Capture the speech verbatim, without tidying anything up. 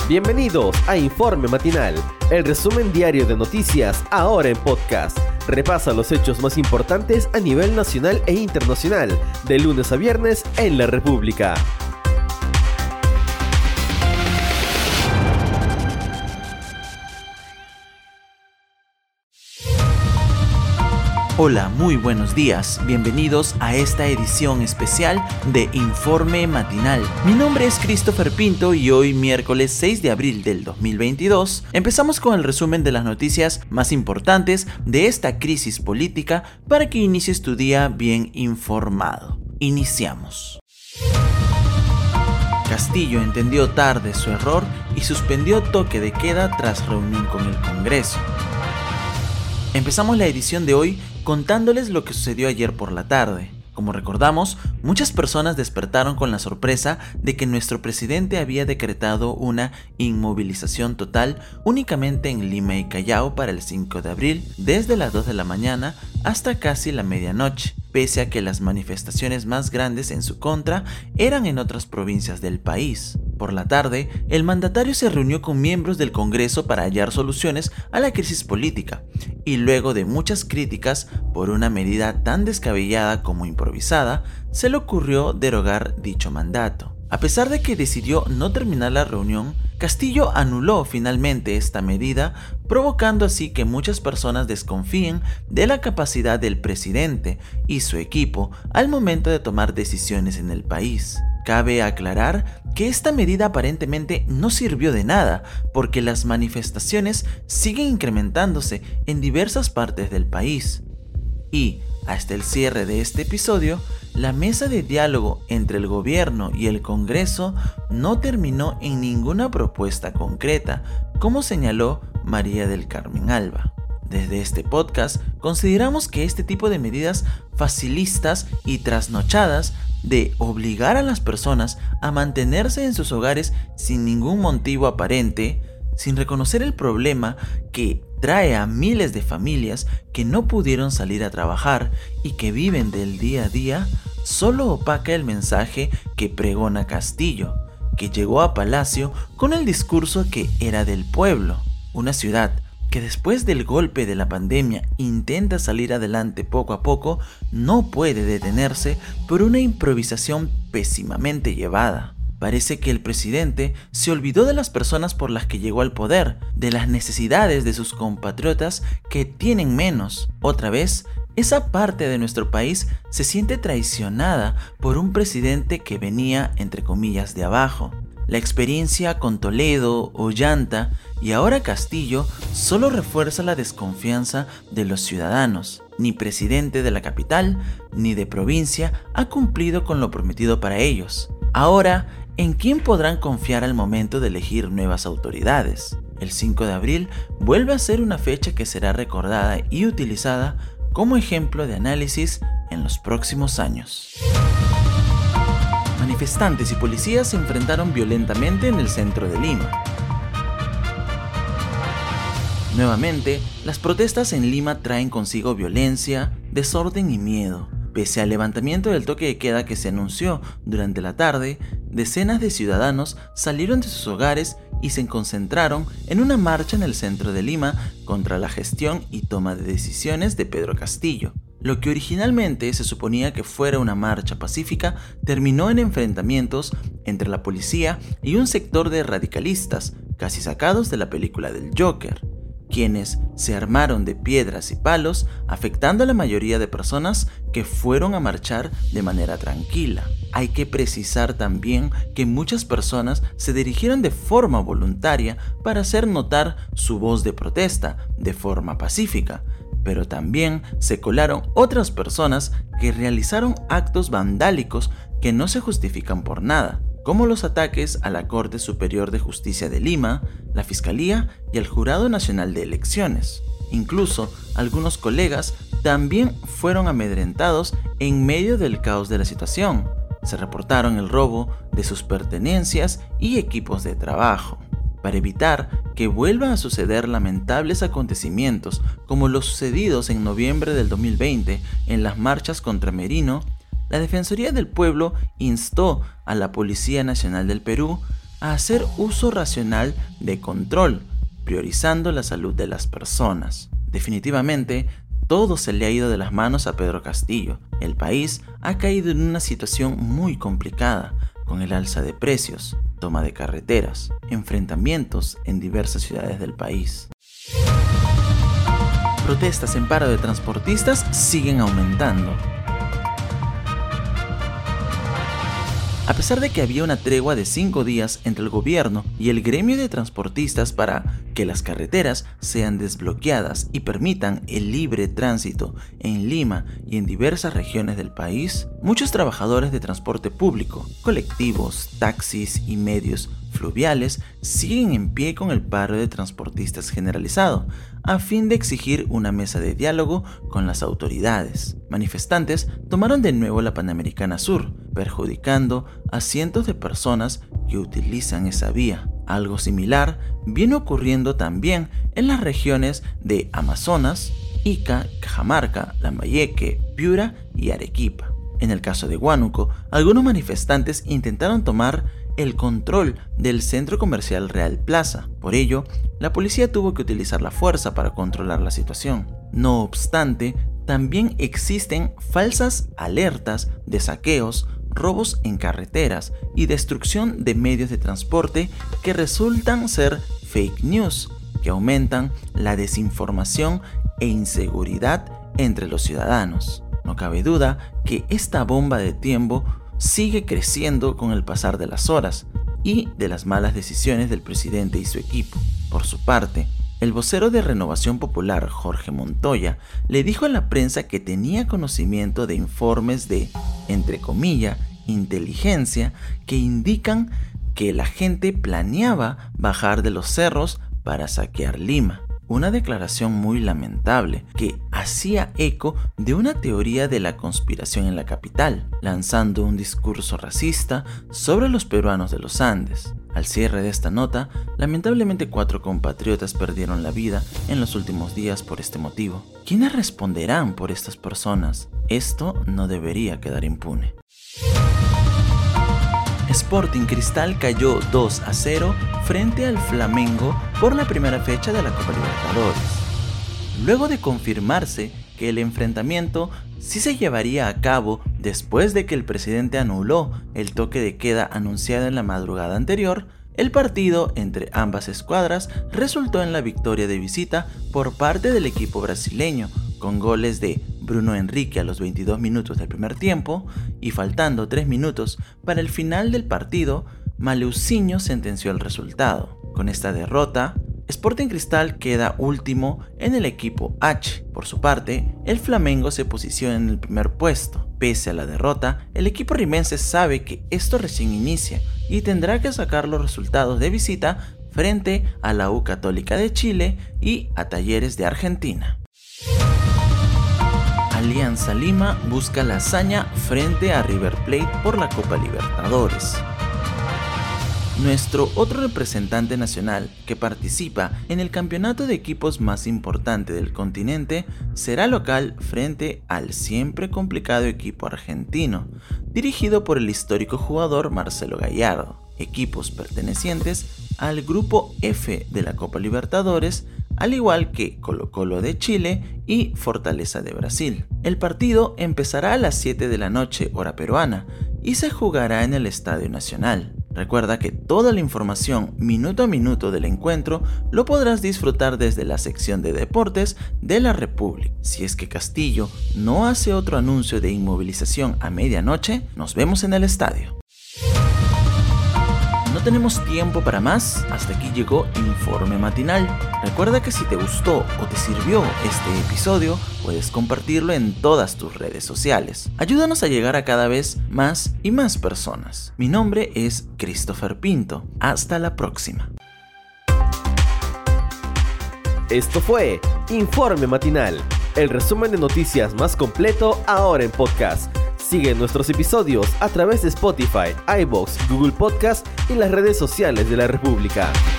Bienvenidos a Informe Matinal, el resumen diario de noticias ahora en podcast. Repasa los hechos más importantes a nivel nacional e internacional, de lunes a viernes en la República. Hola, muy buenos días. Bienvenidos a esta edición especial de Informe Matinal. Mi nombre es Christopher Pinto y hoy, miércoles seis de abril del dos mil veintidós, empezamos con el resumen de las noticias más importantes de esta crisis política para que inicies tu día bien informado. Iniciamos. Castillo entendió tarde su error y suspendió toque de queda tras reunión con el Congreso. Empezamos la edición de hoy contándoles lo que sucedió ayer por la tarde. Como recordamos, muchas personas despertaron con la sorpresa de que nuestro presidente había decretado una inmovilización total únicamente en Lima y Callao para el cinco de abril, desde las dos de la mañana hasta casi la medianoche, pese a que las manifestaciones más grandes en su contra eran en otras provincias del país. Por la tarde, el mandatario se reunió con miembros del Congreso para hallar soluciones a la crisis política, y luego de muchas críticas por una medida tan descabellada como improvisada, se le ocurrió derogar dicho mandato. A pesar de que decidió no terminar la reunión, Castillo anuló finalmente esta medida, provocando así que muchas personas desconfíen de la capacidad del presidente y su equipo al momento de tomar decisiones en el país. Cabe aclarar que esta medida aparentemente no sirvió de nada, porque las manifestaciones siguen incrementándose en diversas partes del país. Y, hasta el cierre de este episodio, la mesa de diálogo entre el gobierno y el Congreso no terminó en ninguna propuesta concreta, como señaló María del Carmen Alba. Desde este podcast consideramos que este tipo de medidas facilistas y trasnochadas de obligar a las personas a mantenerse en sus hogares sin ningún motivo aparente, sin reconocer el problema que trae a miles de familias que no pudieron salir a trabajar y que viven del día a día, solo opaca el mensaje que pregona Castillo, que llegó a Palacio con el discurso que era del pueblo, una ciudad que después del golpe de la pandemia intenta salir adelante poco a poco, no puede detenerse por una improvisación pésimamente llevada. Parece que el presidente se olvidó de las personas por las que llegó al poder, de las necesidades de sus compatriotas que tienen menos. Otra vez, esa parte de nuestro país se siente traicionada por un presidente que venía, entre comillas, de abajo. La experiencia con Toledo, Ollanta y ahora Castillo solo refuerza la desconfianza de los ciudadanos. Ni presidente de la capital ni de provincia ha cumplido con lo prometido para ellos. Ahora, ¿en quién podrán confiar al momento de elegir nuevas autoridades? El cinco de abril vuelve a ser una fecha que será recordada y utilizada como ejemplo de análisis en los próximos años. Manifestantes y policías se enfrentaron violentamente en el centro de Lima. Nuevamente, las protestas en Lima traen consigo violencia, desorden y miedo. Pese al levantamiento del toque de queda que se anunció durante la tarde, decenas de ciudadanos salieron de sus hogares y se concentraron en una marcha en el centro de Lima contra la gestión y toma de decisiones de Pedro Castillo. Lo que originalmente se suponía que fuera una marcha pacífica terminó en enfrentamientos entre la policía y un sector de radicalistas, casi sacados de la película del Joker, quienes se armaron de piedras y palos, afectando a la mayoría de personas que fueron a marchar de manera tranquila. Hay que precisar también que muchas personas se dirigieron de forma voluntaria para hacer notar su voz de protesta de forma pacífica, pero también se colaron otras personas que realizaron actos vandálicos que no se justifican por nada, como los ataques a la Corte Superior de Justicia de Lima, la Fiscalía y el Jurado Nacional de Elecciones. Incluso algunos colegas también fueron amedrentados en medio del caos de la situación. Se reportaron el robo de sus pertenencias y equipos de trabajo. Para evitar que vuelvan a suceder lamentables acontecimientos como los sucedidos en noviembre del dos mil veinte en las marchas contra Merino, la Defensoría del Pueblo instó a la Policía Nacional del Perú a hacer uso racional de control, priorizando la salud de las personas. Definitivamente, todo se le ha ido de las manos a Pedro Castillo. El país ha caído en una situación muy complicada, con el alza de precios, toma de carreteras, enfrentamientos en diversas ciudades del país. Protestas en paro de transportistas siguen aumentando. A pesar de que había una tregua de cinco días entre el gobierno y el gremio de transportistas para que las carreteras sean desbloqueadas y permitan el libre tránsito en Lima y en diversas regiones del país, muchos trabajadores de transporte público, colectivos, taxis y medios fluviales siguen en pie con el paro de transportistas generalizado, a fin de exigir una mesa de diálogo con las autoridades. Manifestantes tomaron de nuevo la Panamericana Sur, perjudicando a cientos de personas que utilizan esa vía. Algo similar viene ocurriendo también en las regiones de Amazonas, Ica, Cajamarca, Lambayeque, Piura y Arequipa. En el caso de Huánuco, algunos manifestantes intentaron tomar el control del centro comercial Real Plaza. Por ello, la policía tuvo que utilizar la fuerza para controlar la situación. No obstante, también existen falsas alertas de saqueos, robos en carreteras y destrucción de medios de transporte que resultan ser fake news, que aumentan la desinformación e inseguridad entre los ciudadanos. No cabe duda que esta bomba de tiempo sigue creciendo con el pasar de las horas y de las malas decisiones del presidente y su equipo. Por su parte, el vocero de Renovación Popular, Jorge Montoya, le dijo a la prensa que tenía conocimiento de informes de, entre comillas, inteligencia que indican que la gente planeaba bajar de los cerros para saquear Lima. Una declaración muy lamentable que hacía eco de una teoría de la conspiración en la capital, lanzando un discurso racista sobre los peruanos de los Andes. Al cierre de esta nota, lamentablemente cuatro compatriotas perdieron la vida en los últimos días por este motivo. ¿Quiénes responderán por estas personas? Esto no debería quedar impune. Sporting Cristal cayó dos a cero frente al Flamengo por la primera fecha de la Copa Libertadores. Luego de confirmarse que el enfrentamiento sí se llevaría a cabo después de que el presidente anuló el toque de queda anunciado en la madrugada anterior, el partido entre ambas escuadras resultó en la victoria de visita por parte del equipo brasileño, con goles de Bruno Henrique a los veintidós minutos del primer tiempo y faltando tres minutos para el final del partido, Maleusinho sentenció el resultado. Con esta derrota, Sporting Cristal queda último en el equipo H. Por su parte, el Flamengo se posiciona en el primer puesto. Pese a la derrota, el equipo rimense sabe que esto recién inicia y tendrá que sacar los resultados de visita frente a la U Católica de Chile y a Talleres de Argentina. Alianza Lima busca la hazaña frente a River Plate por la Copa Libertadores. Nuestro otro representante nacional que participa en el campeonato de equipos más importante del continente será local frente al siempre complicado equipo argentino, dirigido por el histórico jugador Marcelo Gallardo. Equipos pertenecientes al grupo F de la Copa Libertadores, al igual que Colo-Colo de Chile y Fortaleza de Brasil. El partido empezará a las siete de la noche, hora peruana, y se jugará en el Estadio Nacional. Recuerda que toda la información minuto a minuto del encuentro lo podrás disfrutar desde la sección de deportes de la República. Si es que Castillo no hace otro anuncio de inmovilización a medianoche, nos vemos en el estadio. No tenemos tiempo para más, hasta aquí llegó Informe Matinal. Recuerda que si te gustó o te sirvió este episodio, puedes compartirlo en todas tus redes sociales. Ayúdanos a llegar a cada vez más y más personas. Mi nombre es Christopher Pinto. Hasta la próxima. Esto fue Informe Matinal, el resumen de noticias más completo ahora en podcast. Sigue nuestros episodios a través de Spotify, iVoox, Google Podcast y las redes sociales de la República.